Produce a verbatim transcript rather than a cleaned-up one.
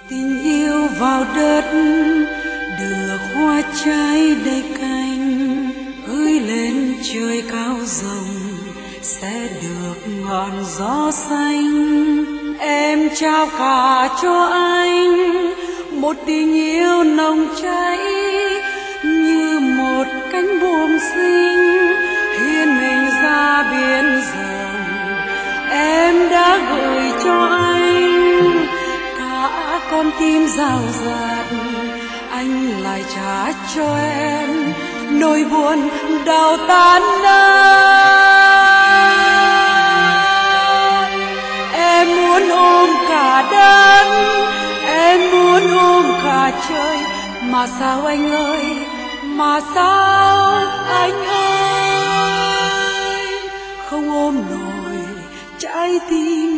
tình yêu vào đất đưa hoa trái đầy cánh ơi lên trời cao rộng sẽ được ngọn gió xanh. Em trao cả cho anh một tình yêu nồng cháy như một cánh buồm xinh hiên mình ra biển rộng. Em đã gửi cho anh cả con tim rào rạt, anh lại trả cho em nỗi buồn đau tan nát. Em muốn ôm cả đất, em muốn ôm cả trời, mà sao anh ơi, mà sao anh ơi không ôm nổi trái tim